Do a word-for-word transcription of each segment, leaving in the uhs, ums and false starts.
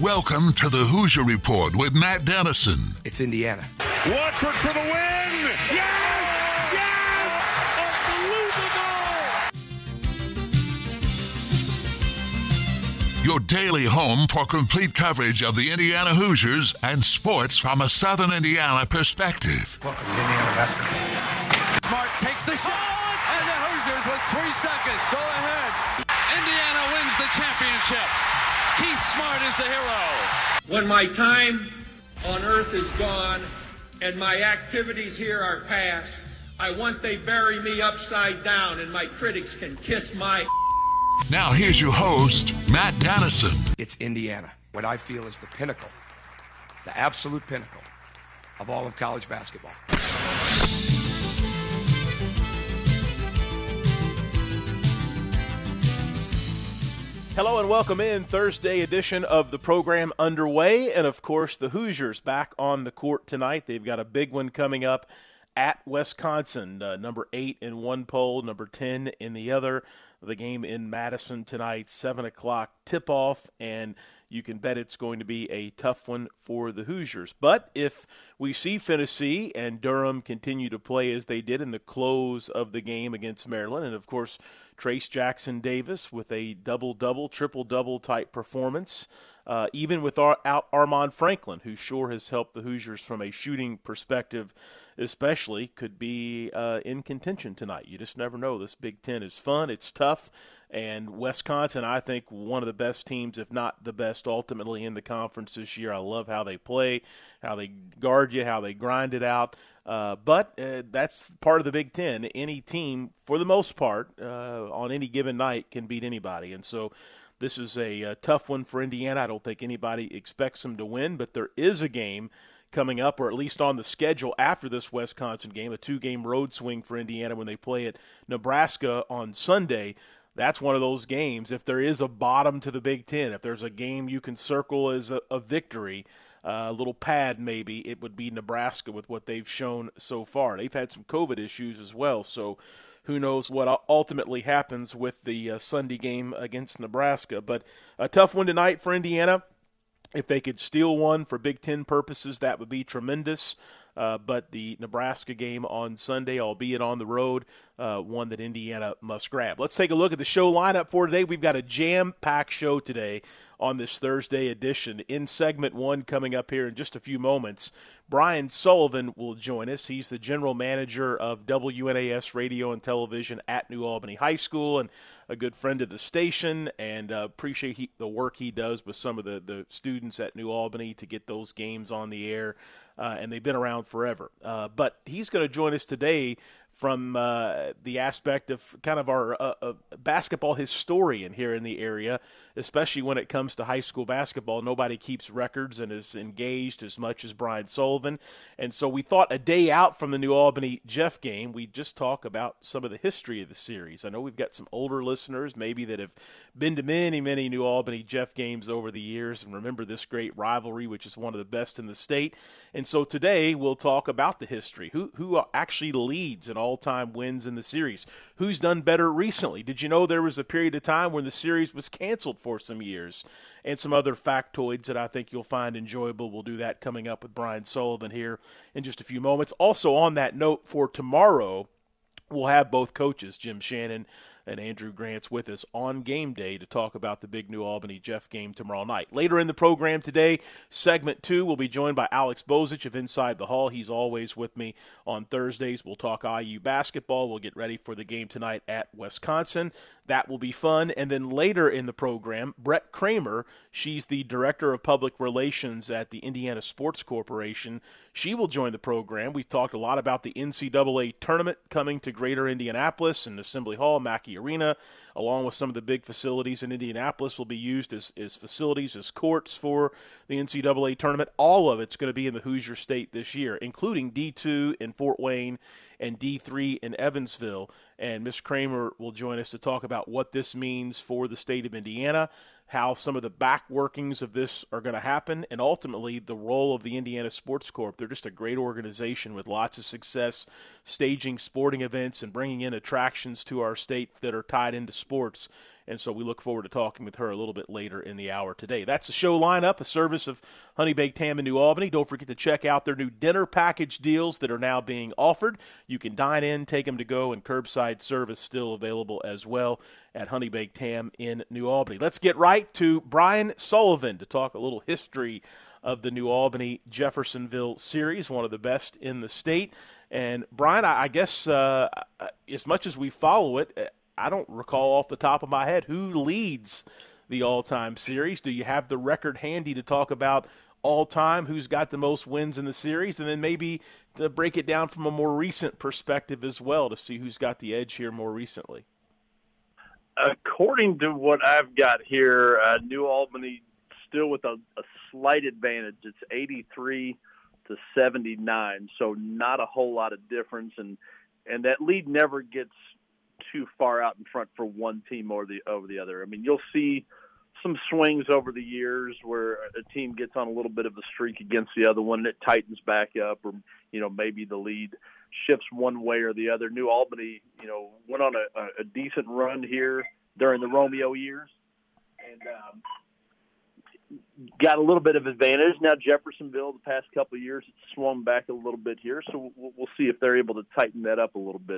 Welcome to the Hoosier Report with Matt Dennison. It's Indiana. Watford for the win! Yes! Yes! Unbelievable! Your daily home for complete coverage of the Indiana Hoosiers and sports from a Southern Indiana perspective. Welcome to Indiana basketball. Smart takes the shot, and the Hoosiers with three seconds go ahead. Indiana wins the championship. Keith Smart is the hero. When my time on earth is gone and my activities here are past, I want they bury me upside down and my critics can kiss my... Now here's your host, Matt Dennison. It's Indiana, what I feel is the pinnacle, the absolute pinnacle of all of college basketball. Hello and welcome in. Thursday edition of the program underway. And, of course, the Hoosiers back on the court tonight. They've got a big one coming up at Wisconsin, uh, number eight in one poll, number ten in the other. The game in Madison tonight, seven o'clock tip-off, and you can bet it's going to be a tough one for the Hoosiers. But if we see Tennessee and Durham continue to play as they did in the close of the game against Maryland, and, of course, Trace Jackson Davis with a double-double, triple-double type performance, uh, even without Armaan Franklin, who sure has helped the Hoosiers from a shooting perspective especially, could be uh, in contention tonight. You just never know. This Big Ten is fun. It's tough. And Wisconsin, I think, one of the best teams, if not the best, ultimately in the conference this year. I love how they play, how they guard you, how they grind it out. Uh, but uh, that's part of the Big Ten. Any team, for the most part, uh, on any given night can beat anybody. And so this is a, a tough one for Indiana. I don't think anybody expects them to win, but there is a game coming up, or at least on the schedule after this Wisconsin game, a two-game road swing for Indiana when they play at Nebraska on Sunday. That's one of those games. If there is a bottom to the Big Ten, if there's a game you can circle as a, a victory, uh, a little pad maybe, it would be Nebraska with what they've shown so far. They've had some COVID issues as well, so who knows what ultimately happens with the uh, Sunday game against Nebraska. But a tough one tonight for Indiana. If they could steal one for Big Ten purposes, that would be tremendous. Uh, but the Nebraska game on Sunday, albeit on the road, uh, one that Indiana must grab. Let's take a look at the show lineup for today. We've got a jam-packed show today on this Thursday edition. In segment one, coming up here in just a few moments, Brian Sullivan will join us. He's the general manager of W N A S Radio and Television at New Albany High School and a good friend of the station, and uh, appreciate he, the work he does with some of the, the students at New Albany to get those games on the air, uh, and they've been around forever. Uh, but he's going to join us today from uh, the aspect of kind of our uh, uh, basketball historian here in the area, especially when it comes to high school basketball. Nobody keeps records and is engaged as much as Brian Sullivan. And so we thought a day out from the New Albany Jeff game, we'd just talk about some of the history of the series. I know we've got some older listeners maybe that have been to many, many New Albany Jeff games over the years and remember this great rivalry, which is one of the best in the state. And so today we'll talk about the history. Who, who actually leads in all all-time wins in the series? Who's done better recently? Did you know there was a period of time when the series was canceled for some years? And some other factoids that I think you'll find enjoyable. We'll do that coming up with Brian Sullivan here in just a few moments. Also on that note, for tomorrow, we'll have both coaches, Jim Shannon and Andrew Grants, with us on game day to talk about the big New Albany Jeff game tomorrow night. Later in the program today, segment two, we'll be joined by Alex Bozich of Inside the Hall. He's always with me on Thursdays. We'll talk I U basketball. We'll get ready for the game tonight at Wisconsin. That will be fun. And then later in the program, Brett Kramer, she's the Director of Public Relations at the Indiana Sports Corporation. She will join the program. We've talked a lot about the N C double A tournament coming to Greater Indianapolis and Assembly Hall, Mackey Arena, along with some of the big facilities in Indianapolis will be used as, as facilities, as courts for the N C double A tournament. All of it's going to be in the Hoosier State this year, including D two in Fort Wayne and D three in Evansville. And Miz Kramer will join us to talk about what this means for the state of Indiana, how some of the back workings of this are going to happen, and ultimately the role of the Indiana Sports Corp. They're just a great organization with lots of success staging sporting events and bringing in attractions to our state that are tied into sports. And so we look forward to talking with her a little bit later in the hour today. That's the show lineup, a service of Honey Baked Ham in New Albany. Don't forget to check out their new dinner package deals that are now being offered. You can dine in, take them to go, and curbside service still available as well at Honey Baked Ham in New Albany. Let's get right to Brian Sullivan to talk a little history of the New Albany Jeffersonville series, one of the best in the state. And Brian, I guess uh, as much as we follow it, I don't recall off the top of my head who leads the all-time series. Do you have the record handy to talk about all-time, who's got the most wins in the series, and then maybe to break it down from a more recent perspective as well to see who's got the edge here more recently? According to what I've got here, uh, New Albany still with a, a slight advantage. It's eighty-three to seventy-nine, so not a whole lot of difference, and and that lead never gets too far out in front for one team or the over the other. I mean, you'll see some swings over the years where a team gets on a little bit of a streak against the other one and it tightens back up, or you know maybe the lead shifts one way or the other. New Albany, you know, went on a, a decent run here during the Romeo years and um, got a little bit of advantage. Now Jeffersonville, the past couple of years, it's swung back a little bit here, so we'll, we'll see if they're able to tighten that up a little bit.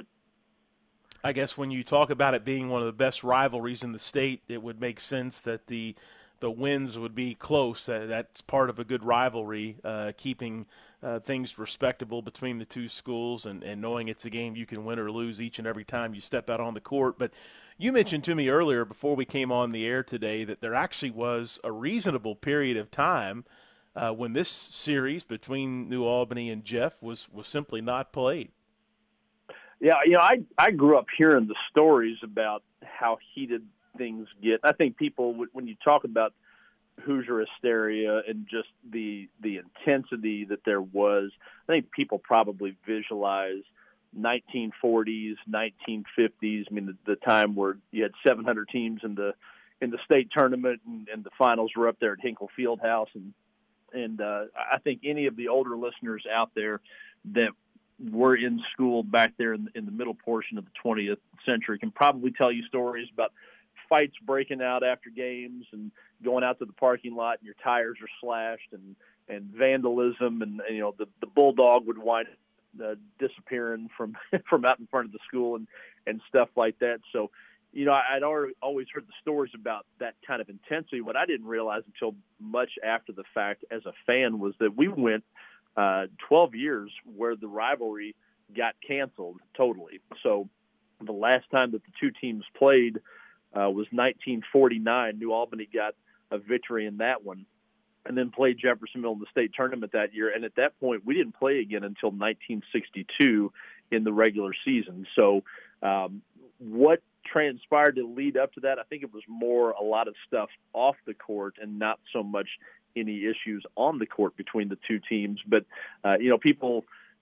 I guess when you talk about it being one of the best rivalries in the state, it would make sense that the the wins would be close. Uh, that's part of a good rivalry, uh, keeping uh, things respectable between the two schools and, and knowing it's a game you can win or lose each and every time you step out on the court. But you mentioned to me earlier before we came on the air today that there actually was a reasonable period of time uh, when this series between New Albany and Jeff was, was simply not played. Yeah, you know, I I grew up hearing the stories about how heated things get. I think people, when you talk about Hoosier hysteria and just the the intensity that there was, I think people probably visualize nineteen forties, nineteen fifties. I mean, the, the time where you had seven hundred teams in the in the state tournament, and, and the finals were up there at Hinkle Fieldhouse, and and uh, I think any of the older listeners out there that were in school back there in, in the middle portion of the twentieth century can probably tell you stories about fights breaking out after games and going out to the parking lot and your tires are slashed, and, and vandalism, and, and you know the, the bulldog would wind up uh, disappearing from from out in front of the school and, and stuff like that. So, you know, I'd already, always heard the stories about that kind of intensity. What I didn't realize until much after the fact as a fan was that we went Uh, twelve years where the rivalry got canceled totally. So the last time that the two teams played uh, was nineteen forty-nine. New Albany got a victory in that one and then played Jeffersonville in the state tournament that year. And at that point, we didn't play again until nineteen sixty-two in the regular season. So um, what transpired to lead up to that, I think it was more a lot of stuff off the court and not so much any issues on the court between the two teams. But, uh, you know, people,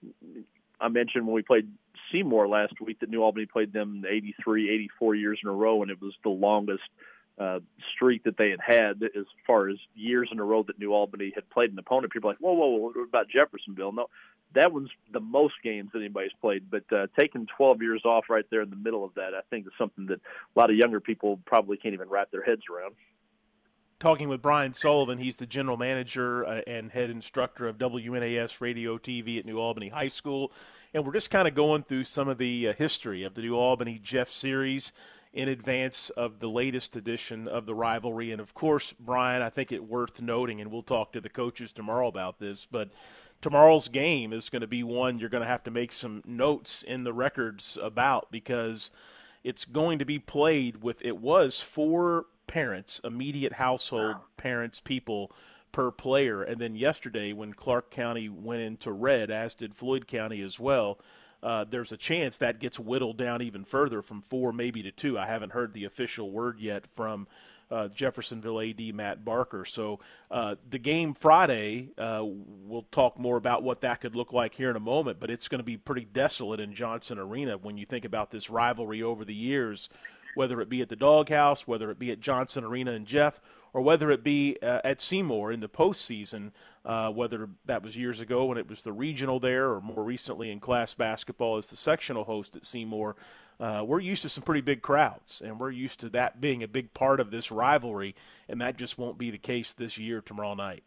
I mentioned when we played Seymour last week that New Albany played them eighty-three, eighty-four years in a row, and it was the longest uh, streak that they had had as far as years in a row that New Albany had played an opponent. People are like, whoa, whoa, whoa, what about Jeffersonville? No, that one's the most games that anybody's played. But uh, taking twelve years off right there in the middle of that, I think is something that a lot of younger people probably can't even wrap their heads around. Talking with Brian Sullivan, he's the general manager uh, and head instructor of W N A S Radio T V at New Albany High School. And we're just kind of going through some of the uh, history of the New Albany Jeff series in advance of the latest edition of the rivalry. And, of course, Brian, I think it worth noting, and we'll talk to the coaches tomorrow about this, but tomorrow's game is going to be one you're going to have to make some notes in the records about, because it's going to be played with, it was four parents, immediate household parents, people per player. And then yesterday when Clark County went into red, as did Floyd County as well, uh, there's a chance that gets whittled down even further from four maybe to two. I haven't heard the official word yet from uh, Jeffersonville A D Matt Barker. So uh, the game Friday, uh, we'll talk more about what that could look like here in a moment, but it's going to be pretty desolate in Johnson Arena when you think about this rivalry over the years, whether it be at the Doghouse, whether it be at Johnson Arena and Jeff, or whether it be uh, at Seymour in the postseason, uh, whether that was years ago when it was the regional there, or more recently in class basketball as the sectional host at Seymour. Uh, we're used to some pretty big crowds, and we're used to that being a big part of this rivalry, and that just won't be the case this year tomorrow night.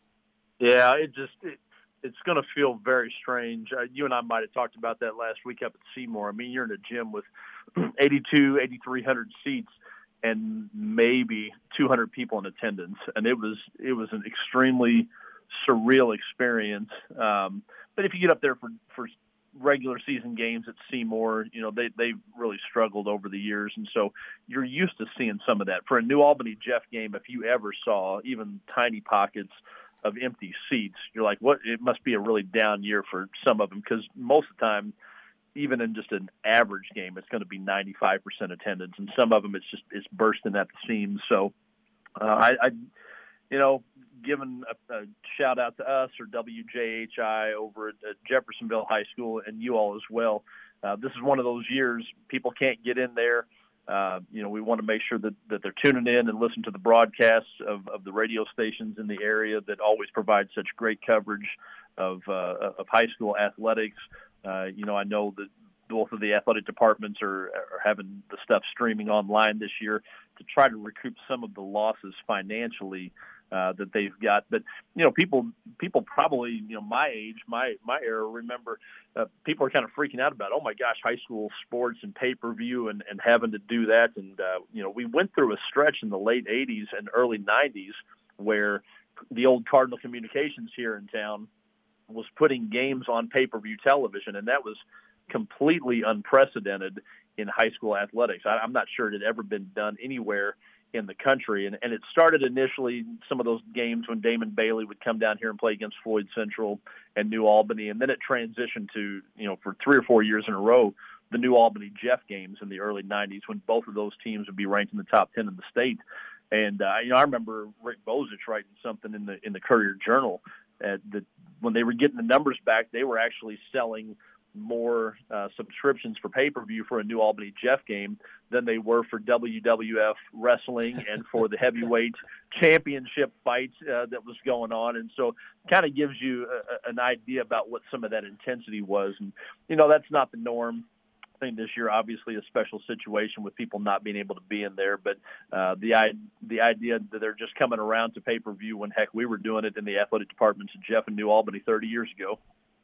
Yeah, it just it, it's going to feel very strange. Uh, you and I might have talked about that last week up at Seymour. I mean, you're in a gym with eighty-two, eighty-three hundred seats and maybe two hundred people in attendance, and it was it was an extremely surreal experience. Um, but if you get up there for for regular season games at Seymour, you know, they, they really struggled over the years. And so you're used to seeing some of that. For a New Albany Jeff game, if you ever saw even tiny pockets of empty seats, you're like, what? It must be a really down year for some of them, because most of the time, even in just an average game, it's going to be ninety-five percent attendance. And some of them, it's just, it's bursting at the seams. So uh, I, I, you know, giving a, a shout out to us or W J H I over at, at Jeffersonville High School, and you all as well. Uh, this is one of those years people can't get in there. Uh, you know, we want to make sure that, that they're tuning in and listen to the broadcasts of, of the radio stations in the area that always provide such great coverage of, uh, of high school athletics. Uh, you know, I know that both of the athletic departments are, are having the stuff streaming online this year to try to recoup some of the losses financially Uh, that they've got. But, you know, people people probably, you know, my age, my my era, remember uh, people are kind of freaking out about, oh, my gosh, high school sports and pay-per-view and, and having to do that. And, uh, you know, we went through a stretch in the late eighties and early nineties where the old Cardinal Communications here in town was putting games on pay-per-view television, and that was completely unprecedented in high school athletics. I, I'm not sure it had ever been done anywhere in the country. And, and it started initially some of those games when Damon Bailey would come down here and play against Floyd Central and New Albany. And then it transitioned to, you know, for three or four years in a row, the New Albany Jeff games in the early nineties when both of those teams would be ranked in the top ten in the state. And, uh, you know, I remember Rick Bozich writing something in the, in the Courier Journal uh, that when they were getting the numbers back, they were actually selling more uh, subscriptions for pay-per-view for a New Albany Jeff game than they were for W W F wrestling and for the heavyweight championship fights uh, that was going on. And so kind of gives you a, an idea about what some of that intensity was. And, you know, that's not the norm. I think this year, obviously, a special situation with people not being able to be in there. But uh, the the idea that they're just coming around to pay-per-view when, heck, we were doing it in the athletic departments of Jeff and New Albany thirty years ago.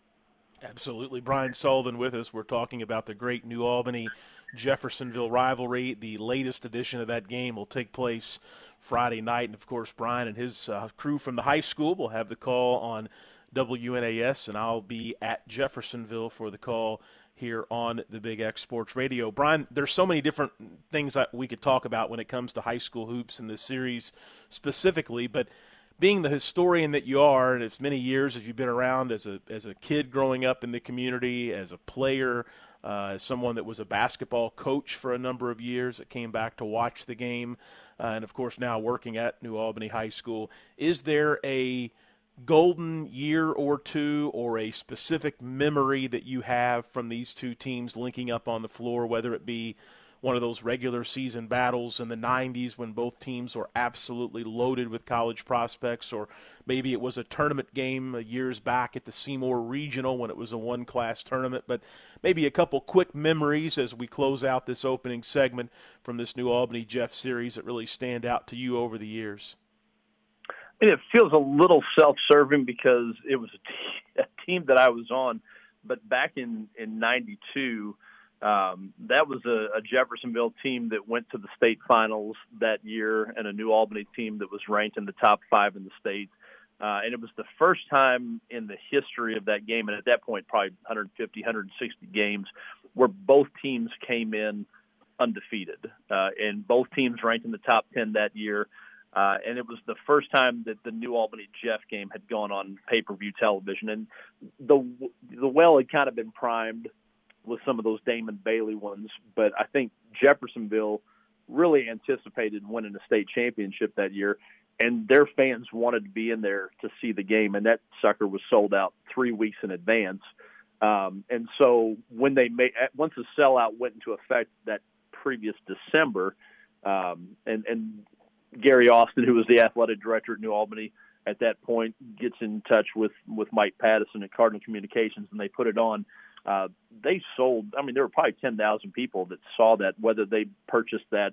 Absolutely. Brian Sullivan with us. We're talking about the great New Albany-Jeffersonville rivalry. The latest edition of that game will take place Friday night. And, of course, Brian and his uh, crew from the high school will have the call on W N A S, and I'll be at Jeffersonville for the call here on the Big X Sports Radio. Brian, there's so many different things that we could talk about when it comes to high school hoops in this series specifically, but being the historian that you are, and as many years as you've been around as a as a kid growing up in the community, as a player, uh, as someone that was a basketball coach for a number of years that came back to watch the game, uh, and of course now working at New Albany High School, is there a golden year or two or a specific memory that you have from these two teams linking up on the floor, whether it be one of those regular season battles in the nineties when both teams were absolutely loaded with college prospects, or maybe it was a tournament game years back at the Seymour Regional when it was a one-class tournament. But maybe a couple quick memories as we close out this opening segment from this New Albany Jeff series that really stand out to you over the years. I mean, it feels a little self-serving because it was a, t- a team that I was on, but back in, in ninety-two, Um, that was a, a Jeffersonville team that went to the state finals that year, and a New Albany team that was ranked in the top five in the state. Uh, and it was the first time in the history of that game, and at that point probably one fifty, one sixty games, where both teams came in undefeated. Uh, and both teams ranked in the top ten that year. Uh, and it was the first time that the New Albany Jeff game had gone on pay-per-view television. And the the well had kind of been primed with some of those Damon Bailey ones, but I think Jeffersonville really anticipated winning a state championship that year, and their fans wanted to be in there to see the game, and that sucker was sold out three weeks in advance. Um, and so when they made, once the sellout went into effect that previous December, um, and, and Gary Austin, who was the athletic director at New Albany at that point, gets in touch with, with Mike Pattison at Cardinal Communications, and they put it on. Uh, they sold, I mean, there were probably ten thousand people that saw that, whether they purchased that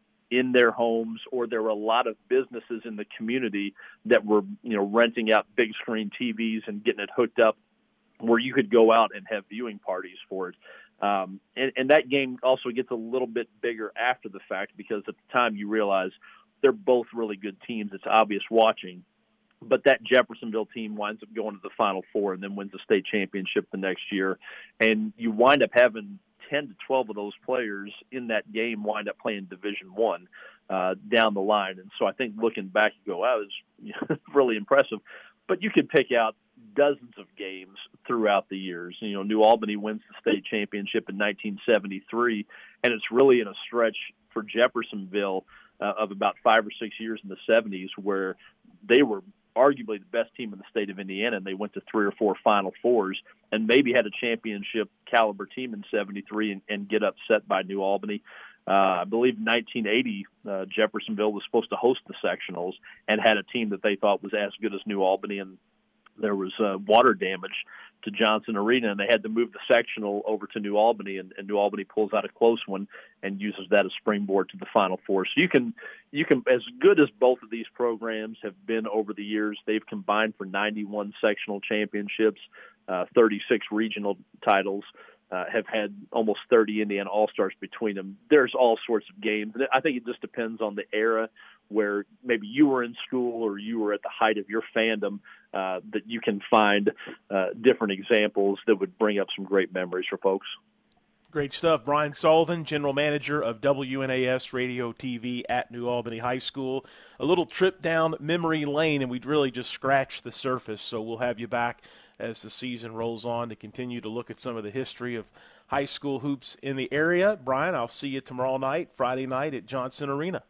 in their homes or there were a lot of businesses in the community that were, you know, renting out big screen T Vs and getting it hooked up where you could go out and have viewing parties for it. Um, and, and that game also gets a little bit bigger after the fact because at the time you realize they're both really good teams. It's obvious watching. But that Jeffersonville team winds up going to the Final Four and then wins the state championship the next year. And you wind up having ten to twelve of those players in that game wind up playing Division One uh, down the line. And so I think looking back, you go, wow, it was really impressive. But you could pick out dozens of games throughout the years. You know, New Albany wins the state championship in nineteen seventy-three, and it's really in a stretch for Jeffersonville uh, of about five or six years in the seventies where they were arguably the best team in the state of Indiana, and they went to three or four Final Fours and maybe had a championship caliber team in seventy-three and, and get upset by New Albany. Uh, I believe nineteen eighty, uh, Jeffersonville was supposed to host the sectionals and had a team that they thought was as good as New Albany, and there was uh, water damage to Johnson Arena, and they had to move the sectional over to New Albany, and, and New Albany pulls out a close one and uses that as springboard to the Final Four. So you can, you can, as good as both of these programs have been over the years, they've combined for ninety-one sectional championships, uh, thirty-six regional titles, uh, have had almost thirty Indiana All-Stars between them. There's all sorts of games. I think it just depends on the era where maybe you were in school or you were at the height of your fandom, uh, that you can find uh, different examples that would bring up some great memories for folks. Great stuff. Brian Sullivan, General Manager of W N A S Radio T V at New Albany High School. A little trip down memory lane, and we'd really just scratched the surface, so we'll have you back as the season rolls on to continue to look at some of the history of high school hoops in the area. Brian, I'll see you tomorrow night, Friday night at Johnson Arena.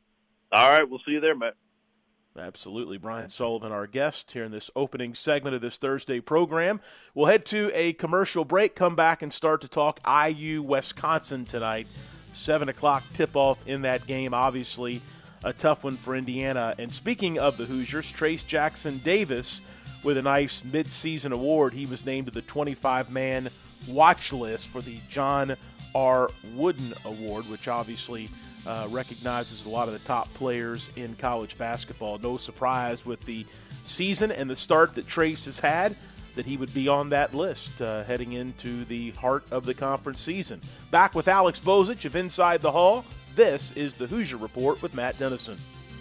All right, we'll see you there, Matt. Absolutely. Brian Sullivan, our guest here in this opening segment of this Thursday program. We'll head to a commercial break, come back and start to talk I U Wisconsin tonight. seven o'clock tip-off in that game, obviously a tough one for Indiana. And speaking of the Hoosiers, Trace Jackson Davis with a nice mid-season award. He was named to the twenty-five man watch list for the John R. Wooden Award, which obviously Uh, recognizes a lot of the top players in college basketball. No surprise with the season and the start that Trace has had that he would be on that list uh, heading into the heart of the conference season. Back with Alex Bozich of Inside the Hall. This is the Hoosier Report with Matt Dennison.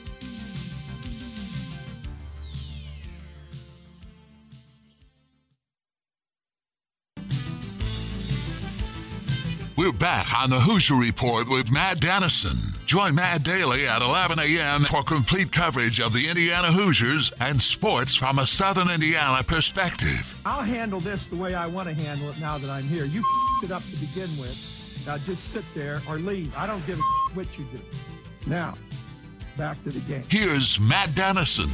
We're back on the Hoosier Report with Matt Dennison. Join Matt daily at eleven a.m. for complete coverage of the Indiana Hoosiers and sports from a Southern Indiana perspective. I'll handle this the way I want to handle it now that I'm here. You f***ed it up to begin with. Now just sit there or leave. I don't give a f- what you do. Now, back to the game. Here's Matt Dennison.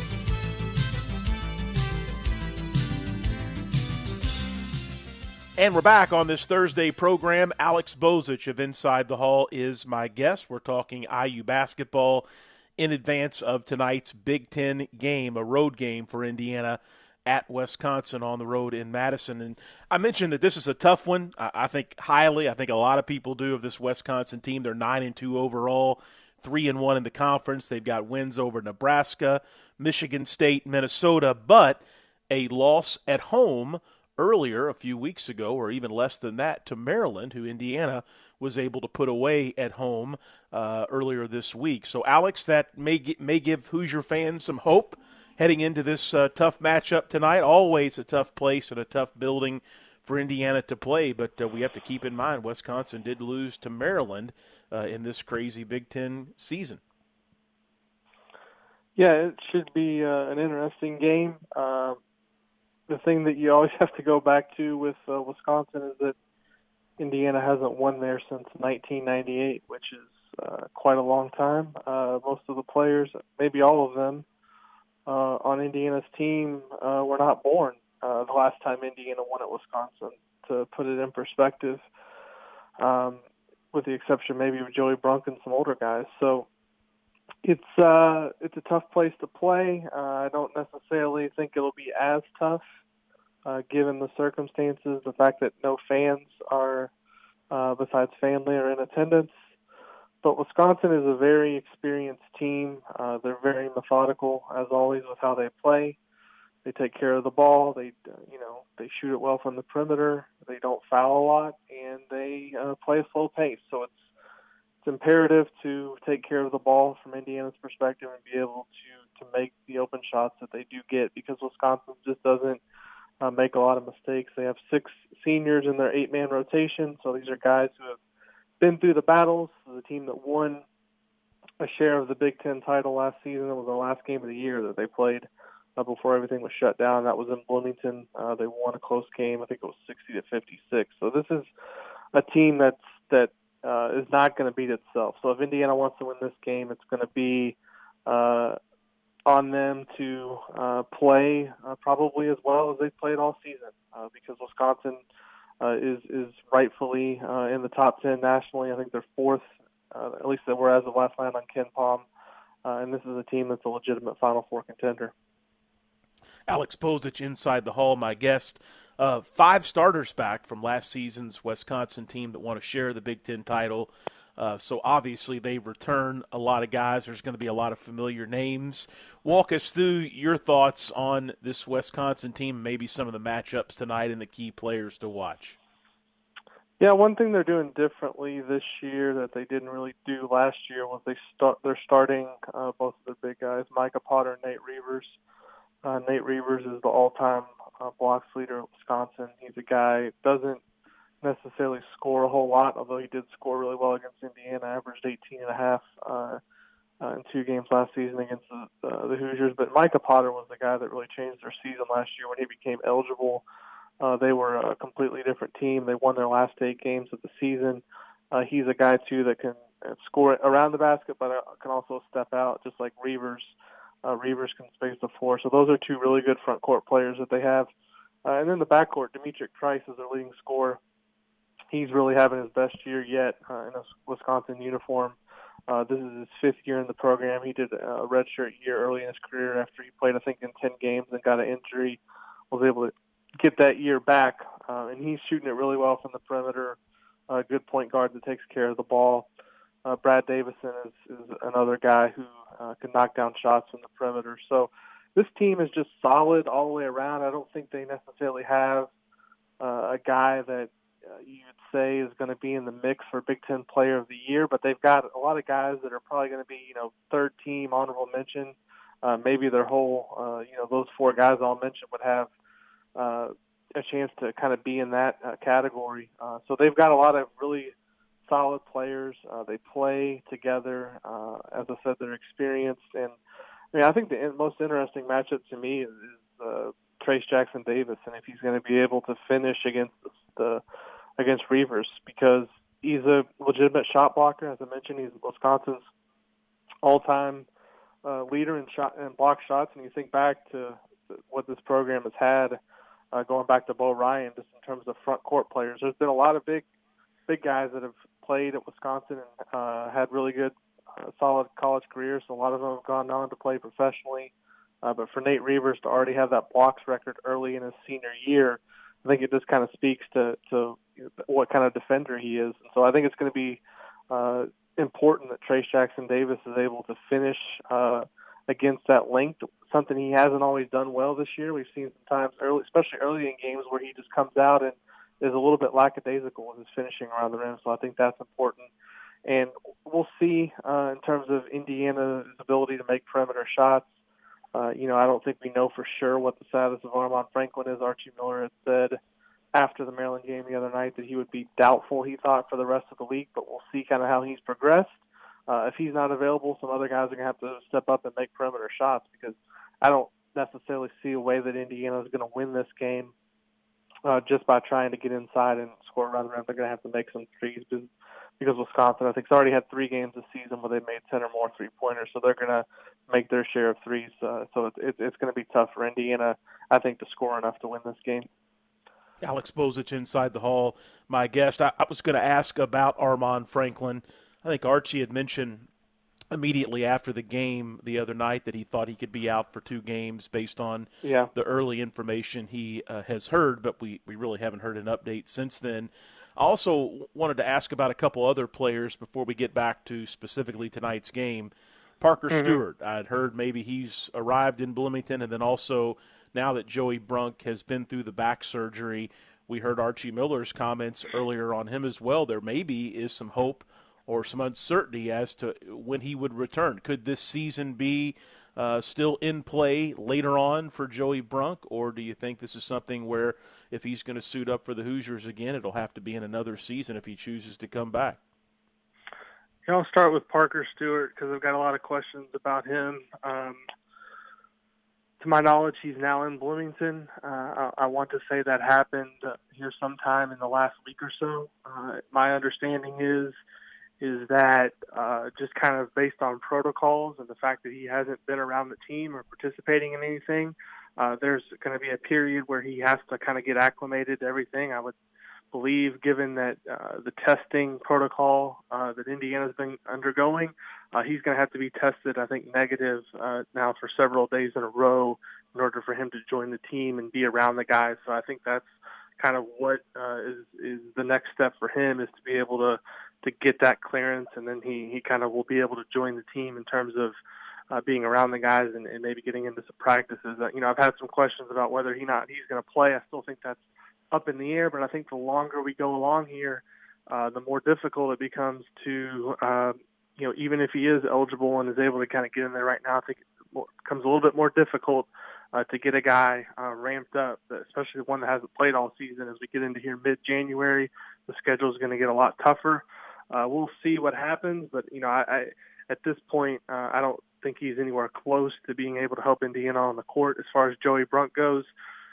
And we're back on this Thursday program. Alex Bozich of Inside the Hall is my guest. We're talking I U basketball in advance of tonight's Big Ten game, a road game for Indiana at Wisconsin on the road in Madison. And I mentioned that this is a tough one. I think highly. I think a lot of people do of this Wisconsin team. They're nine and two overall, three and one in the conference. They've got wins over Nebraska, Michigan State, Minnesota, but a loss at home earlier, a few weeks ago, or even less than that, to Maryland, who Indiana was able to put away at home uh, earlier this week. So, Alex, that may may give Hoosier fans some hope heading into this uh, tough matchup tonight. Always a tough place and a tough building for Indiana to play, but uh, we have to keep in mind Wisconsin did lose to Maryland uh, in this crazy Big Ten season. Yeah, it should be uh, an interesting game. Uh, The thing that you always have to go back to with uh, Wisconsin is that Indiana hasn't won there since nineteen ninety-eight, which is uh, quite a long time. Uh, most of the players, maybe all of them, uh, on Indiana's team uh, were not born uh, the last time Indiana won at Wisconsin, to put it in perspective, um, with the exception maybe of Joey Brunk and some older guys. So It's uh, it's a tough place to play. Uh, I don't necessarily think it'll be as tough, uh, given the circumstances. The fact that no fans are, uh, besides family, are in attendance. But Wisconsin is a very experienced team. Uh, they're very methodical, as always, with how they play. They take care of the ball. They, uh, you know, they shoot it well from the perimeter. They don't foul a lot, and they uh, play a slow pace. So it's it's imperative to take care of the ball from Indiana's perspective and be able to to make the open shots that they do get, because Wisconsin just doesn't uh, make a lot of mistakes. They have six seniors in their eight-man rotation, so these are guys who have been through the battles. The team that won a share of the Big Ten title last season. It was the last game of the year that they played uh, before everything was shut down. That was in Bloomington. Uh, they won a close game. I think it was sixty to fifty-six. So this is a team that's that uh, is not going to beat itself. So if Indiana wants to win this game, it's going to be uh, on them to uh, play uh, probably as well as they've played all season, uh, because Wisconsin uh, is is rightfully uh, in the top ten nationally. I think they're fourth, uh, at least they were as of last night on Ken Palm, uh, and this is a team that's a legitimate Final Four contender. Alex Bozich inside the hall, my guest. Uh, five starters back from last season's Wisconsin team that won a share of the Big Ten title. Uh, so obviously they return a lot of guys. There's going to be a lot of familiar names. Walk us through your thoughts on this Wisconsin team, maybe some of the matchups tonight and the key players to watch. Yeah, one thing they're doing differently this year that they didn't really do last year was they start. They're starting uh, both of their big guys, Micah Potter and Nate Reuvers. Uh, Nate Reuvers is the all-time uh, blocks leader at Wisconsin. He's a guy who doesn't necessarily score a whole lot, although he did score really well against Indiana, averaged eighteen and a half uh, uh, in two games last season against the, uh, the Hoosiers. But Micah Potter was the guy that really changed their season last year when he became eligible. Uh, they were a completely different team. They won their last eight games of the season. Uh, he's a guy, too, that can score around the basket, but uh, can also step out, just like Reuvers. Uh, Reuvers can space the floor. So those are two really good front court players that they have. Uh, and then the backcourt, Demetric Price is their leading scorer. He's really having his best year yet uh, in a Wisconsin uniform. Uh, this is his fifth year in the program. He did a redshirt year early in his career after he played, I think, in ten games and got an injury. Was able to get that year back, uh, and he's shooting it really well from the perimeter. A uh, good point guard that takes care of the ball. Uh, Brad Davison is, is another guy who uh, can knock down shots from the perimeter. So this team is just solid all the way around. I don't think they necessarily have uh, a guy that uh, you would say is going to be in the mix for Big Ten Player of the Year, but they've got a lot of guys that are probably going to be, you know, third team, honorable mention. Uh, maybe their whole, uh, you know, those four guys I'll mention would have uh, a chance to kind of be in that uh, category. Uh, so they've got a lot of really solid players. Uh, they play together. Uh, as I said, they're experienced. And I mean, I think the most interesting matchup to me is, is uh, Trayce Jackson Davis, and if he's going to be able to finish against the, the against Reuvers, because he's a legitimate shot blocker. As I mentioned, he's Wisconsin's all-time uh, leader in shot and block shots. And you think back to what this program has had, uh, going back to Bo Ryan, just in terms of front court players. There's been a lot of big, big guys that have played at Wisconsin and uh, had really good, uh, solid college careers. So a lot of them have gone on to play professionally. Uh, but for Nate Reuvers to already have that blocks record early in his senior year, I think it just kind of speaks to, to what kind of defender he is. And so I think it's going to be uh, important that Trayce Jackson Davis is able to finish uh, against that length, something he hasn't always done well this year. We've seen sometimes early, especially early in games, where he just comes out and is a little bit lackadaisical with his finishing around the rim. So I think that's important. And we'll see uh, in terms of Indiana's ability to make perimeter shots. Uh, you know, I don't think we know for sure what the status of Armaan Franklin is. Archie Miller had said after the Maryland game the other night that he would be doubtful, he thought, for the rest of the week, but we'll see kind of how he's progressed. Uh, if he's not available, some other guys are going to have to step up and make perimeter shots, because I don't necessarily see a way that Indiana is going to win this game uh, just by trying to get inside and score around the rim. They're going to have to make some threes because, because Wisconsin, I think, has already had three games this season where they made ten or more three-pointers, so they're going to make their share of threes. Uh, so it's, it's, it's going to be tough for Indiana, I think, to score enough to win this game. Alex Bozich inside the hall, my guest. I, I was going to ask about Armaan Franklin. I think Archie had mentioned immediately after the game the other night that he thought he could be out for two games based on yeah. the early information he uh, has heard, but we, we really haven't heard an update since then. I also wanted to ask about a couple other players before we get back to specifically tonight's game. Parker mm-hmm. Stewart, I'd heard maybe he's arrived in Bloomington, and then also now that Joey Brunk has been through the back surgery, we heard Archie Miller's comments earlier on him as well. There maybe is some hope or some uncertainty as to when he would return. Could this season be uh, still in play later on for Joey Brunk, or do you think this is something where if he's going to suit up for the Hoosiers again, it'll have to be in another season if he chooses to come back? Yeah, I'll start with Parker Stewart because I've got a lot of questions about him. Um, to my knowledge, he's now in Bloomington. Uh, I, I want to say that happened uh, here sometime in the last week or so. Uh, my understanding is is that uh, just kind of based on protocols and the fact that he hasn't been around the team or participating in anything, uh, there's going to be a period where he has to kind of get acclimated to everything. I would believe, given that uh, the testing protocol uh, that Indiana's been undergoing, uh, he's going to have to be tested, I think, negative uh, now for several days in a row in order for him to join the team and be around the guys. So I think that's kind of what uh, is, is the next step for him, is to be able to to get that clearance, and then he, he kind of will be able to join the team in terms of uh, being around the guys and, and maybe getting into some practices. Uh, you know, I've had some questions about whether he not he's going to play. I still think that's up in the air, but I think the longer we go along here, uh, the more difficult it becomes to, uh, you know, even if he is eligible and is able to kind of get in there right now, I think it becomes a little bit more difficult uh, to get a guy uh, ramped up, especially one that hasn't played all season. As we get into here mid-January, the schedule is going to get a lot tougher. Uh, we'll see what happens, but, you know, I, I at this point, uh, I don't think he's anywhere close to being able to help Indiana on the court. As far as Joey Brunk goes,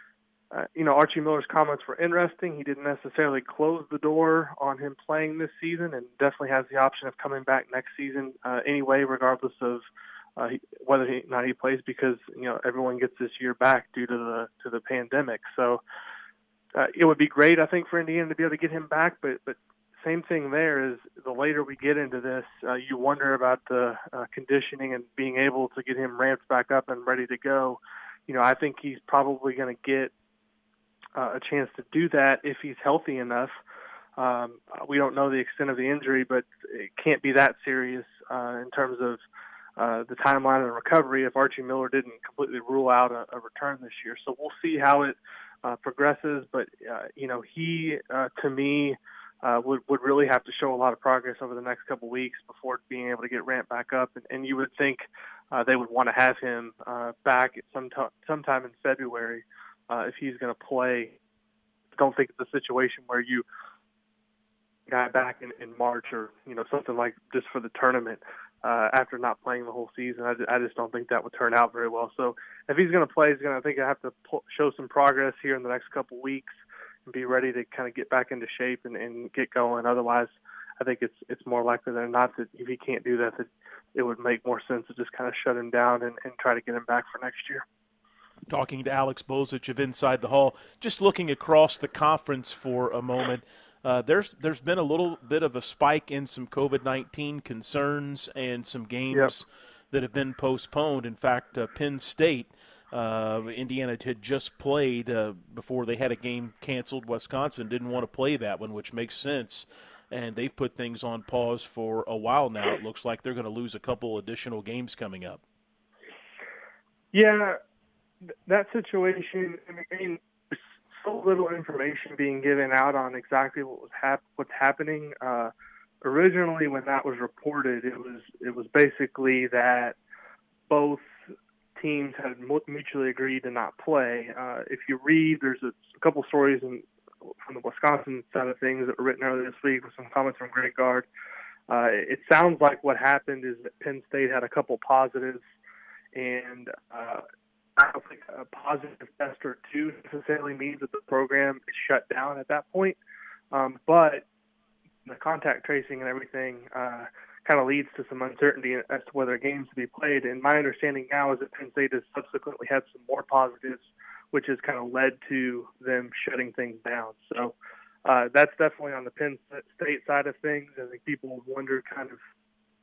Uh, you know, Archie Miller's comments were interesting. He didn't necessarily close the door on him playing this season, and definitely has the option of coming back next season uh, anyway, regardless of uh, he, whether or not he plays, because, you know, everyone gets this year back due to the to the pandemic. So uh, it would be great, I think, for Indiana to be able to get him back, but but same thing there is the later we get into this, uh, you wonder about the uh, conditioning and being able to get him ramped back up and ready to go. You know, I think he's probably going to get Uh, a chance to do that if he's healthy enough. Um, we don't know the extent of the injury, but it can't be that serious uh, in terms of uh, the timeline and recovery if Archie Miller didn't completely rule out a, a return this year. So we'll see how it uh, progresses. But, uh, you know, he, uh, to me, uh, would, would really have to show a lot of progress over the next couple weeks before being able to get ramped back up. And, and you would think uh, they would want to have him uh, back at some t- sometime in February. Uh, if he's going to play. Don't think it's a situation where you guy back in, in March or, you know, something like just for the tournament uh, after not playing the whole season. I, I just don't think that would turn out very well. So if he's going to play, he's going to I think I have to pull, show some progress here in the next couple weeks and be ready to kind of get back into shape and, and get going. Otherwise, I think it's it's more likely than not that if he can't do that, that it would make more sense to just kind of shut him down and, and try to get him back for next year. Talking to Alex Bozich of Inside the Hall, just looking across the conference for a moment, uh, there's there's been a little bit of a spike in some COVID nineteen concerns and some games yep. that have been postponed. In fact, uh, Penn State, uh, Indiana had just played uh, before they had a game canceled. Wisconsin didn't want to play that one, which makes sense. And they've put things on pause for a while now. It looks like they're going to lose a couple additional games coming up. Yeah. That situation, I mean, there's so little information being given out on exactly what was hap- what's happening. Uh, originally, when that was reported, it was it was basically that both teams had mutually agreed to not play. Uh, if you read, there's a, a couple stories in, from the Wisconsin side of things that were written earlier this week with some comments from Greg Gard. Uh, it sounds like what happened is that Penn State had a couple positives, and uh, I don't think a positive test or two necessarily means that the program is shut down at that point. Um, but the contact tracing and everything uh, kind of leads to some uncertainty as to whether games to be played. And my understanding now is that Penn State has subsequently had some more positives, which has kind of led to them shutting things down. So uh, that's definitely on the Penn State side of things. I think people wonder kind of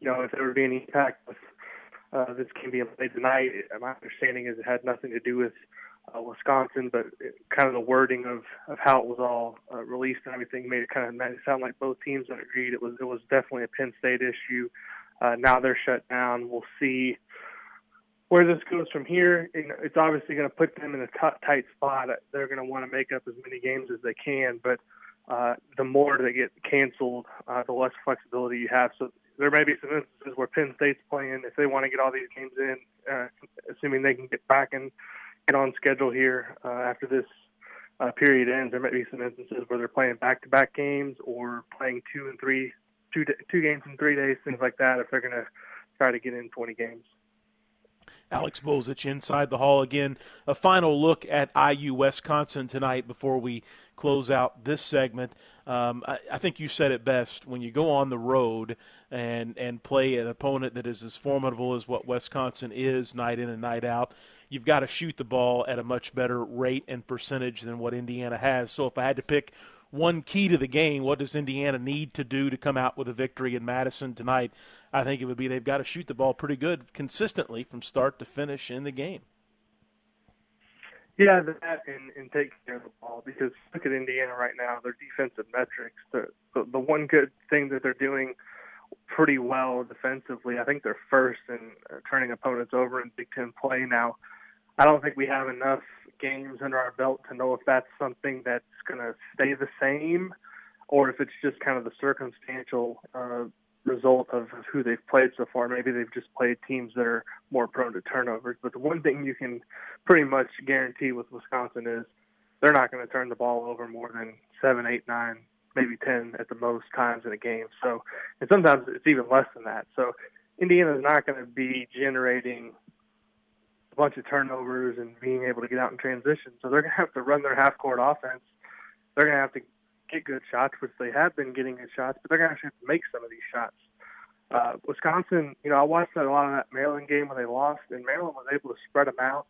you know, if there would be any impact with uh, this game being played tonight, my understanding is it had nothing to do with uh, Wisconsin, but it, kind of the wording of, of how it was all uh, released and everything made it kind of made it sound like both teams had agreed it was it was definitely a Penn State issue. Uh, now they're shut down. We'll see where this goes from here. You know, it's obviously going to put them in a t- tight spot. They're going to want to make up as many games as they can, but uh, the more they get canceled, uh, the less flexibility you have. So there may be some instances where Penn State's playing, if they want to get all these games in, uh, assuming they can get back and get on schedule here uh, after this uh, period ends, there may be some instances where they're playing back-to-back games or playing two and three, two, two games in three days, things like that, if they're going to try to get in twenty games. Alex Bozich inside the hall again. A final look at I U Wisconsin tonight before we close out this segment. Um, I, I think you said it best. When you go on the road and and play an opponent that is as formidable as what Wisconsin is night in and night out, you've got to shoot the ball at a much better rate and percentage than what Indiana has. So if I had to pick one key to the game, what does Indiana need to do to come out with a victory in Madison tonight? I think it would be they've got to shoot the ball pretty good consistently from start to finish in the game. Yeah, that and, and take care of the ball, because look at Indiana right now, their defensive metrics. The, the, the one good thing that they're doing pretty well defensively, I think they're first in uh, turning opponents over in Big Ten play now. I don't think we have enough games under our belt to know if that's something that's going to stay the same or if it's just kind of the circumstantial uh, result of who they've played so far. Maybe they've just played teams that are more prone to turnovers. But the one thing you can pretty much guarantee with Wisconsin is they're not going to turn the ball over more than seven, eight, nine, maybe ten at the most times in a game. So, and sometimes it's even less than that. So Indiana is not going to be generating a bunch of turnovers and being able to get out in transition. So they're going to have to run their half-court offense. They're going to have to get good shots, which they have been getting good shots, but they're going to actually have to make some of these shots. Uh, Wisconsin, you know, I watched that, a lot of that Maryland game when they lost, and Maryland was able to spread them out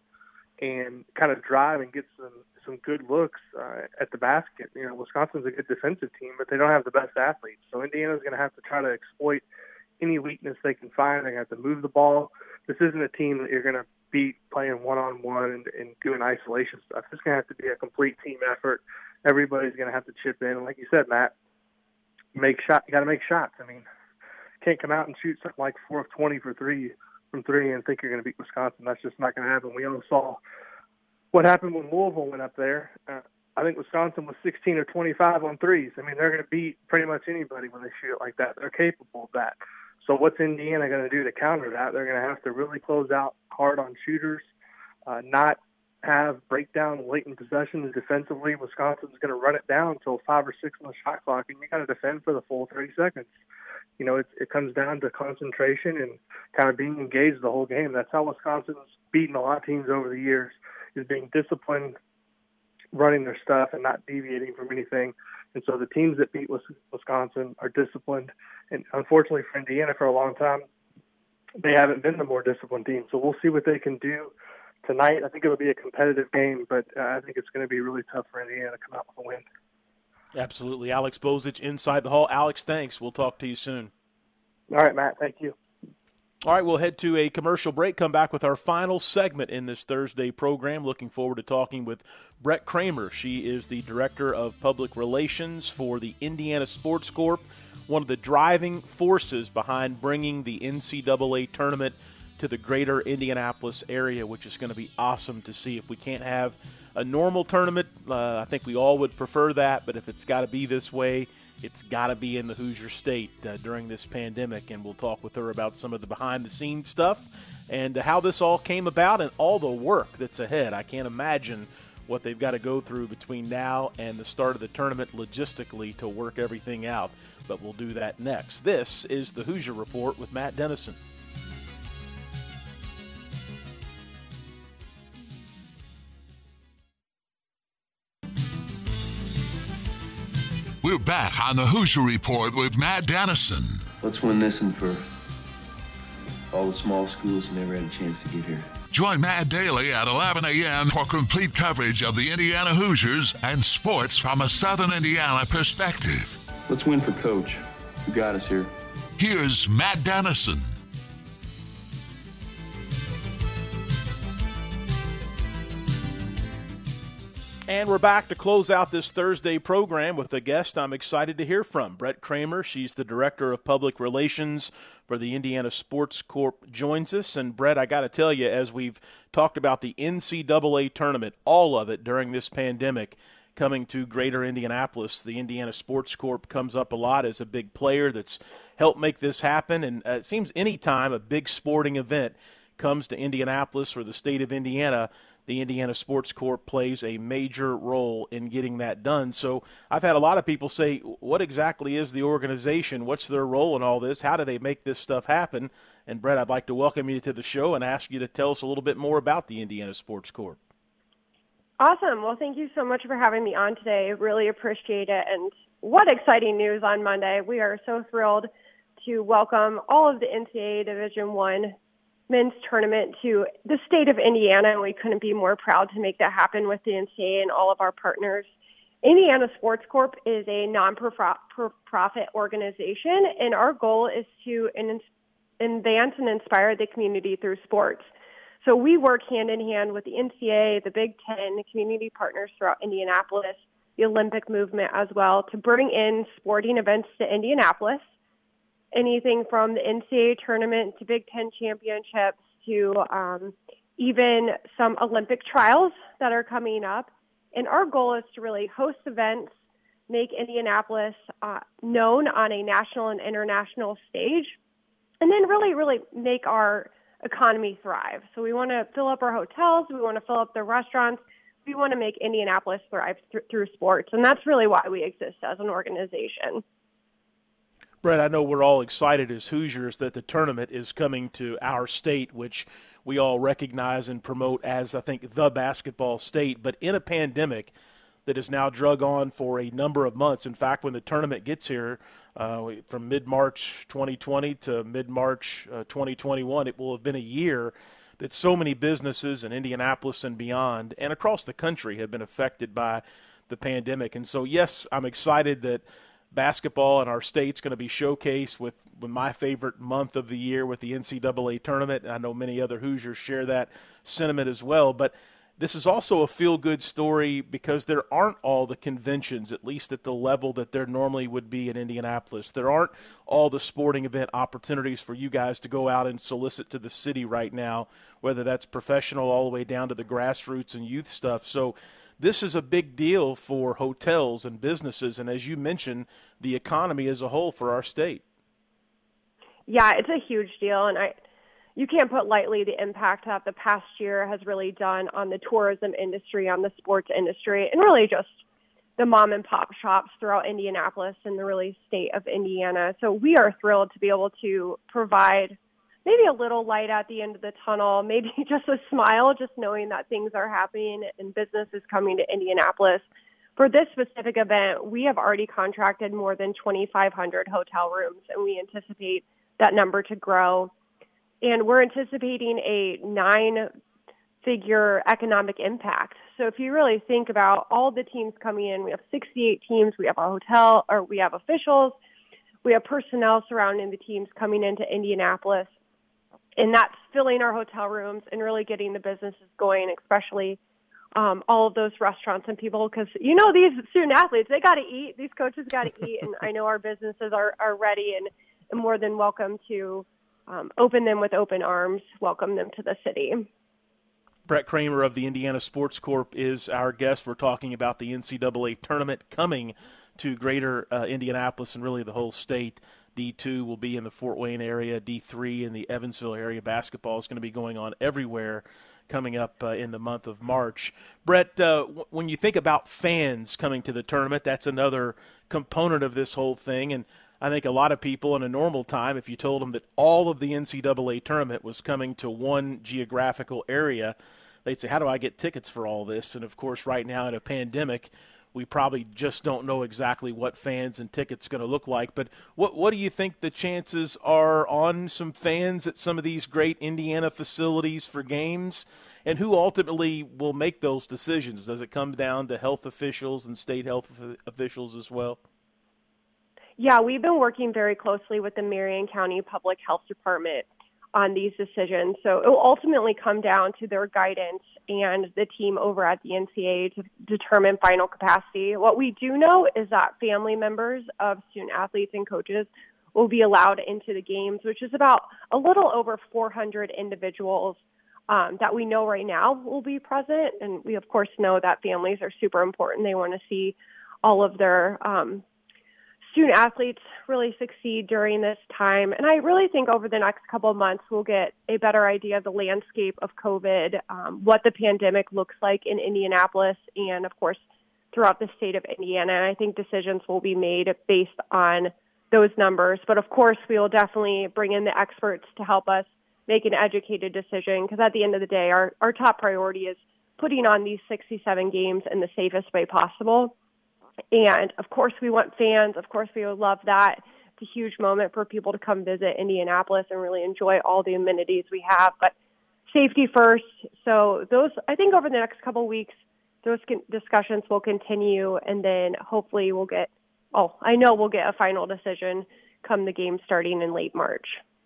and kind of drive and get some, some good looks uh, at the basket. You know, Wisconsin's a good defensive team, but they don't have the best athletes. So Indiana's going to have to try to exploit any weakness they can find. They're going to have to move the ball. This isn't a team that you're going to beat playing one-on-one and, and doing isolation stuff. It's going to have to be a complete team effort. Everybody's going to have to chip in. And like you said, Matt, make shot. You got to make shots. I mean, can't come out and shoot something like four of twenty for three from three and think you're going to beat Wisconsin. That's just not going to happen. We all saw what happened when Louisville went up there. Uh, I think Wisconsin was sixteen or twenty-five on threes. I mean, they're going to beat pretty much anybody when they shoot it like that. They're capable of that. So what's Indiana going to do to counter that? They're going to have to really close out hard on shooters, uh, not have breakdown late in possessions defensively. Wisconsin's going to run it down until five or six on the shot clock, and you got to defend for the full thirty seconds. You know, it, it comes down to concentration and kind of being engaged the whole game. That's how Wisconsin's beaten a lot of teams over the years, is being disciplined, running their stuff, and not deviating from anything. And so the teams that beat Wisconsin are disciplined. And unfortunately for Indiana, for a long time, they haven't been the more disciplined team. So we'll see what they can do tonight. I think it'll be a competitive game, but uh, I think it's going to be really tough for Indiana to come out with a win. Absolutely. Alex Bozich inside the hall. Alex, thanks. We'll talk to you soon. All right, Matt. Thank you. All right, we'll head to a commercial break, come back with our final segment in this Thursday program. Looking forward to talking with Brett Kramer. She is the Director of Public Relations for the Indiana Sports Corp, one of the driving forces behind bringing the N C double A tournament to the greater Indianapolis area, which is going to be awesome to see. If we can't have a normal tournament, uh, I think we all would prefer that, but if it's got to be this way, it's got to be in the Hoosier State uh, during this pandemic, and we'll talk with her about some of the behind-the-scenes stuff and how this all came about and all the work that's ahead. I can't imagine what they've got to go through between now and the start of the tournament logistically to work everything out, but we'll do that next. This is the Hoosier Report with Matt Dennison. We're back on the Hoosier Report with Matt Dennison. Let's win this one for all the small schools who never had a chance to get here. Join Matt Daly at eleven a.m. for complete coverage of the Indiana Hoosiers and sports from a Southern Indiana perspective. Let's win for Coach, who got us here. Here's Matt Dennison. And we're back to close out this Thursday program with a guest I'm excited to hear from. Brett Kramer, she's the Director of Public Relations for the Indiana Sports Corp, joins us. And Brett, I got to tell you, as we've talked about the N C double A tournament, all of it during this pandemic, coming to Greater Indianapolis, the Indiana Sports Corp comes up a lot as a big player that's helped make this happen. And uh, it seems any time a big sporting event comes to Indianapolis or the state of Indiana, the Indiana Sports Corp plays a major role in getting that done. So I've had a lot of people say, what exactly is the organization? What's their role in all this? How do they make this stuff happen? And Brett, I'd like to welcome you to the show and ask you to tell us a little bit more about the Indiana Sports Corp. Awesome. Well, thank you so much for having me on today. Really appreciate it. And what exciting news on Monday. We are so thrilled to welcome all of the N C double A Division I men's tournament to the state of Indiana, and we couldn't be more proud to make that happen with the N C double A and all of our partners. Indiana Sports Corp is a non-profit organization, and our goal is to advance and inspire the community through sports. So we work hand in hand with the N C double A, the Big Ten, the community partners throughout Indianapolis, the Olympic movement as well, to bring in sporting events to Indianapolis. Anything from the N C double A tournament to Big Ten championships to um, even some Olympic trials that are coming up. And our goal is to really host events, make Indianapolis uh, known on a national and international stage, and then really, really make our economy thrive. So we want to fill up our hotels. We want to fill up the restaurants. We want to make Indianapolis thrive th- through sports. And that's really why we exist as an organization. Brett, I know we're all excited as Hoosiers that the tournament is coming to our state, which we all recognize and promote as, I think, the basketball state. But in a pandemic that has now drug on for a number of months, in fact, when the tournament gets here, uh, from mid-March twenty twenty to mid-March uh, twenty twenty-one, it will have been a year that so many businesses in Indianapolis and beyond and across the country have been affected by the pandemic. And so, yes, I'm excited that basketball in our state's going to be showcased with, with my favorite month of the year with the N C double A tournament. And I know many other Hoosiers share that sentiment as well. But this is also a feel-good story because there aren't all the conventions, at least at the level that there normally would be in Indianapolis. There aren't all the sporting event opportunities for you guys to go out and solicit to the city right now, whether that's professional all the way down to the grassroots and youth stuff. So this is a big deal for hotels and businesses, and as you mentioned, the economy as a whole for our state. Yeah, it's a huge deal, and I, you can't put lightly the impact that the past year has really done on the tourism industry, on the sports industry, and really just the mom and pop shops throughout Indianapolis and the really state of Indiana. So we are thrilled to be able to provide maybe a little light at the end of the tunnel, maybe just a smile, just knowing that things are happening and business is coming to Indianapolis. For this specific event, we have already contracted more than twenty-five hundred hotel rooms, and we anticipate that number to grow. And we're anticipating a nine-figure economic impact. So if you really think about all the teams coming in, we have sixty-eight teams, we have a hotel, or we have officials, we have personnel surrounding the teams coming into Indianapolis. And that's filling our hotel rooms and really getting the businesses going, especially um, all of those restaurants and people. Because, you know, these student athletes, they got to eat. These coaches got to eat. And I know our businesses are, are ready and, and more than welcome to um, open them with open arms, welcome them to the city. Brett Kramer of the Indiana Sports Corp is our guest. We're talking about the N C double A tournament coming to Greater uh, Indianapolis and really the whole state. D two will be in the Fort Wayne area. D three in the Evansville area. Basketball is going to be going on everywhere coming up uh, in the month of March. Brett, uh, w- when you think about fans coming to the tournament, that's another component of this whole thing. And I think a lot of people in a normal time, if you told them that all of the N C double A tournament was coming to one geographical area, they'd say, how do I get tickets for all this? And, of course, right now in a pandemic, we probably just don't know exactly what fans and tickets going to look like. But what what do you think the chances are on some fans at some of these great Indiana facilities for games? And who ultimately will make those decisions? Does it come down to health officials and state health officials as well? Yeah, we've been working very closely with the Marion County Public Health Department on these decisions. So it will ultimately come down to their guidance and the team over at the N C A A to determine final capacity. What we do know is that family members of student athletes and coaches will be allowed into the games, which is about a little over four hundred individuals um, that we know right now will be present. And we, of course, know that families are super important. They want to see all of their um, student athletes really succeed during this time. And I really think over the next couple of months, we'll get a better idea of the landscape of COVID, um, what the pandemic looks like in Indianapolis, and of course, throughout the state of Indiana. And I think decisions will be made based on those numbers. But of course, we will definitely bring in the experts to help us make an educated decision, because at the end of the day, our, our top priority is putting on these sixty-seven games in the safest way possible. And of course, we want fans. Of course, we would love that. It's a huge moment for people to come visit Indianapolis and really enjoy all the amenities we have. But safety first. So those, I think over the next couple of weeks, those can, discussions will continue. And then hopefully we'll get, oh, I know we'll get a final decision come the game starting in late March.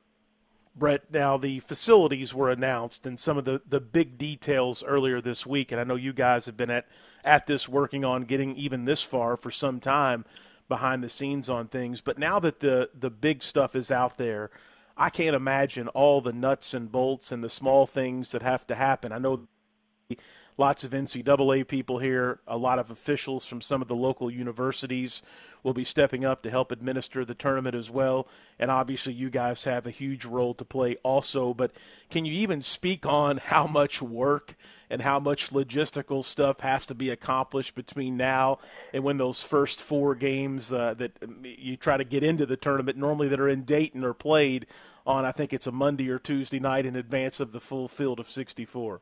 Brett, now the facilities were announced and some of the, the big details earlier this week, and I know you guys have been at, at this working on getting even this far for some time behind the scenes on things. But now that the, the big stuff is out there, I can't imagine all the nuts and bolts and the small things that have to happen. I know lots of N C double A people here, a lot of officials from some of the local universities will be stepping up to help administer the tournament as well. And obviously you guys have a huge role to play also. But can you even speak on how much work and how much logistical stuff has to be accomplished between now and when those first four games uh, that you try to get into the tournament normally that are in Dayton are played on, I think it's a Monday or Tuesday night in advance of the full field of sixty-four?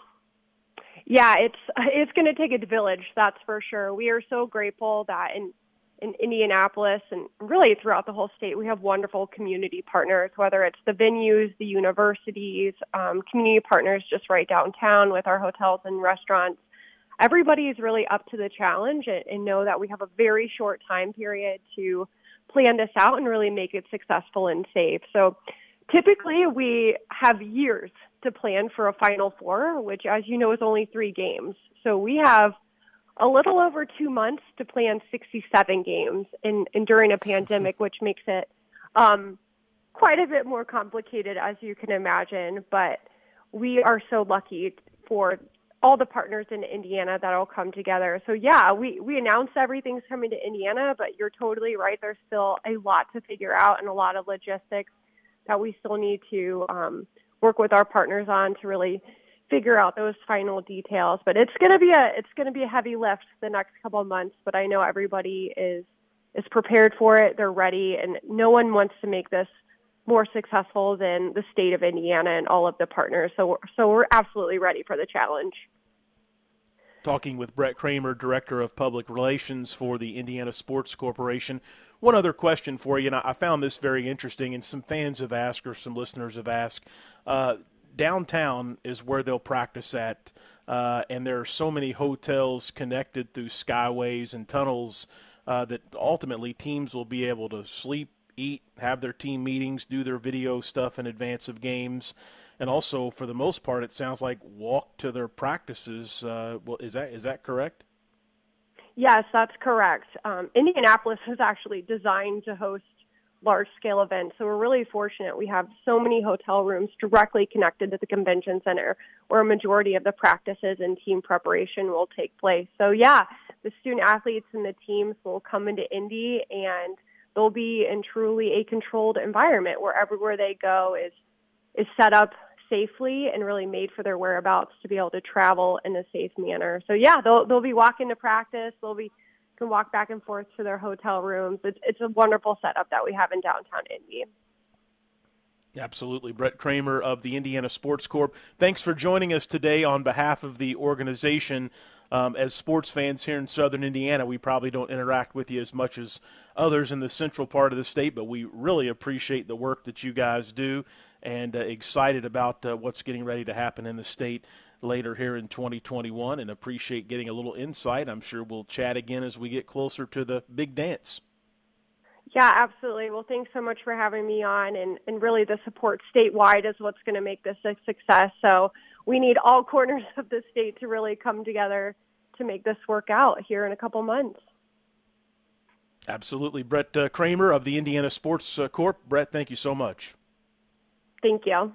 Yeah, it's it's going to take a village, that's for sure. We are so grateful that in, in Indianapolis and really throughout the whole state, we have wonderful community partners, whether it's the venues, the universities, um, community partners just right downtown with our hotels and restaurants. Everybody is really up to the challenge and, and know that we have a very short time period to plan this out and really make it successful and safe. So typically we have years to plan for a Final Four, which, as you know, is only three games. So we have a little over two months to plan sixty-seven games and, and during a pandemic, which makes it um, quite a bit more complicated, as you can imagine. But we are so lucky for all the partners in Indiana that will come together. So, yeah, we, we announced everything's coming to Indiana, but you're totally right. There's still a lot to figure out and a lot of logistics that we still need to um, work with our partners on to really figure out those final details. But it's going to be a it's going to be a heavy lift the next couple of months. But I know everybody is is prepared for it. They're ready, and no one wants to make this more successful than the state of Indiana and all of the partners. So we're, so we're absolutely ready for the challenge. Talking with Brett Kramer, Director of Public Relations for the Indiana Sports Corporation. One other question for you, and I found this very interesting, and some fans have asked or some listeners have asked. Uh, downtown is where they'll practice at, uh, and there are so many hotels connected through skyways and tunnels uh, that ultimately teams will be able to sleep, eat, have their team meetings, do their video stuff in advance of games, and also, for the most part, it sounds like walk to their practices. Uh, well, is that is that correct? Yes, that's correct. Um, Indianapolis was actually designed to host large-scale events, so we're really fortunate. We have so many hotel rooms directly connected to the convention center where a majority of the practices and team preparation will take place. So, yeah, the student-athletes and the teams will come into Indy, and they'll be in truly a controlled environment where everywhere they go is is set up safely and really made for their whereabouts to be able to travel in a safe manner. So yeah, they'll they'll be walking to practice. They'll be can walk back and forth to their hotel rooms. It's it's a wonderful setup that we have in downtown Indy. Absolutely. Brett Kramer of the Indiana Sports Corp. Thanks for joining us today on behalf of the organization. Um, as sports fans here in Southern Indiana, we probably don't interact with you as much as others in the central part of the state, but we really appreciate the work that you guys do and uh, excited about uh, what's getting ready to happen in the state later here in twenty twenty-one, and appreciate getting a little insight. I'm sure we'll chat again as we get closer to the big dance. Yeah, absolutely. Well, thanks so much for having me on, and, and really the support statewide is what's going to make this a success. So we need all corners of the state to really come together to make this work out here in a couple months. Absolutely. Brett uh, Kramer of the Indiana Sports uh, Corp. Brett, thank you so much. Thank you.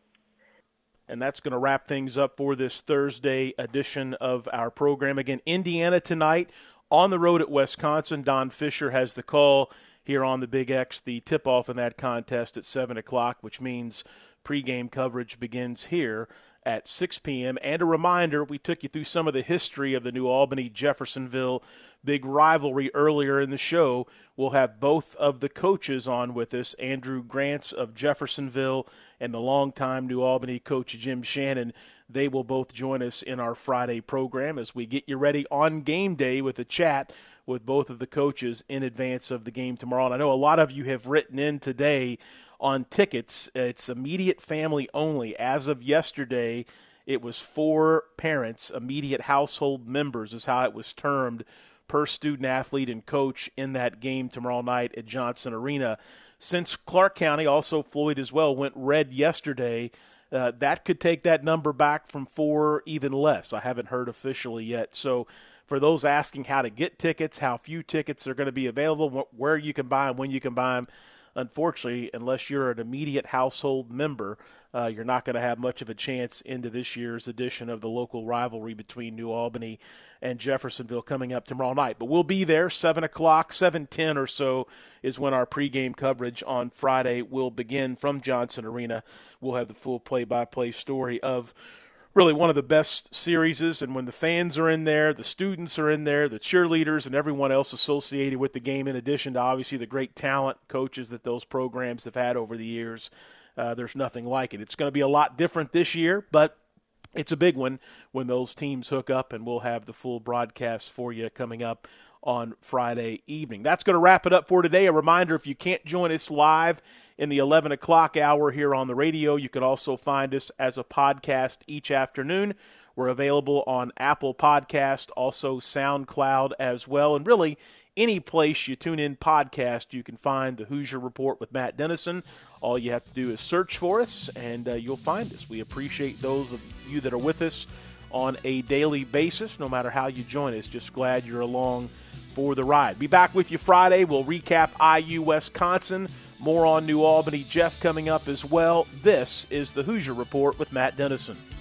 And that's going to wrap things up for this Thursday edition of our program. Again, Indiana tonight on the road at Wisconsin. Don Fisher has the call here on the Big X. The tip-off in that contest at seven o'clock, which means pregame coverage begins here at six p.m. And a reminder, we took you through some of the history of the New Albany-Jeffersonville big rivalry earlier in the show. We'll have both of the coaches on with us, Andrew Grants of Jeffersonville and the longtime New Albany coach Jim Shannon. They will both join us in our Friday program as we get you ready on game day with a chat with both of the coaches in advance of the game tomorrow. And I know a lot of you have written in today on tickets. It's immediate family only. As of yesterday, it was four parents, immediate household members is how it was termed, per student athlete and coach in that game tomorrow night at Johnson Arena. Since Clark County, also Floyd as well, went red yesterday, uh, that could take that number back from four, even less. I haven't heard officially yet. So for those asking how to get tickets, how few tickets are going to be available, where you can buy them, when you can buy them, unfortunately, unless you're an immediate household member, uh, you're not going to have much of a chance into this year's edition of the local rivalry between New Albany and Jeffersonville coming up tomorrow night. But we'll be there, seven o'clock, seven ten or so is when our pregame coverage on Friday will begin from Johnson Arena. We'll have the full play-by-play story of really one of the best series, and when the fans are in there, the students are in there, the cheerleaders, and everyone else associated with the game, in addition to obviously the great talent coaches that those programs have had over the years, uh, there's nothing like it. It's going to be a lot different this year, but it's a big one when those teams hook up, and we'll have the full broadcast for you coming up on Friday evening. That's going to wrap it up for today. A reminder, if you can't join us live in the eleven o'clock hour here on the radio, you can also find us as a podcast each afternoon. We're available on Apple Podcast, also SoundCloud as well. And really, any place you tune in podcast, you can find the Hoosier Report with Matt Dennison. All you have to do is search for us, and uh, you'll find us. We appreciate those of you that are with us on a daily basis, no matter how you join us. Just glad you're along for the ride. Be back with you Friday. We'll recap I U Wisconsin. More on New Albany Jeff coming up as well. This is the Hoosier Report with Matt Dennison.